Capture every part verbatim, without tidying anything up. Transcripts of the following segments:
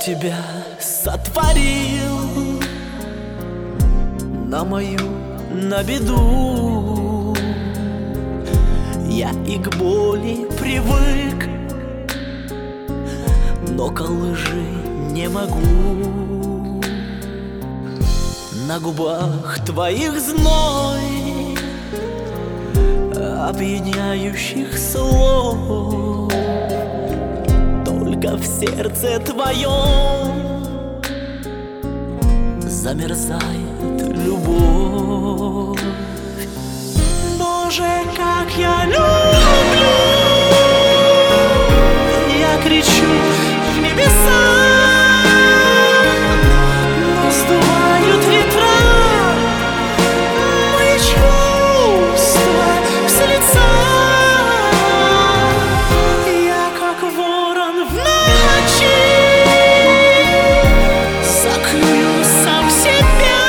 тебя сотворил на мою, на беду. Я и к боли привык, но к лжи не могу. На губах твоих зной опьяняющих слов, только в сердце твоем замерзает любовь. Боже, как я люблю, я кричу в небеса, но сдувают ветра мои чувства с лица. Я как ворон в ночи заклюю сам себя,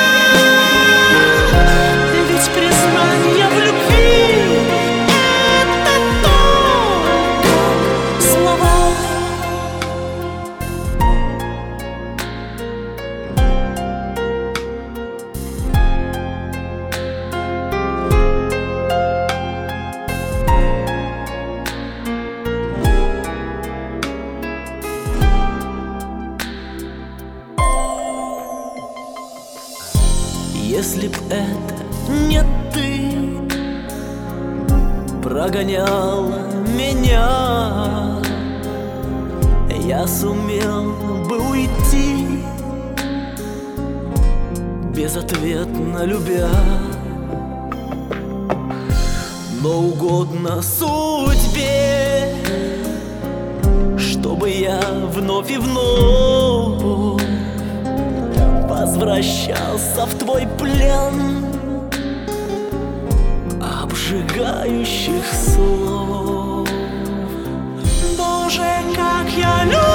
ведь признание в любви — это только слова. Если б это не ты прогоняла меня, я сумел бы уйти, безответно любя. Но угодно судьбе, чтобы я вновь и вновь возвращался в твой плен обжигающих слов. Боже, как я люблю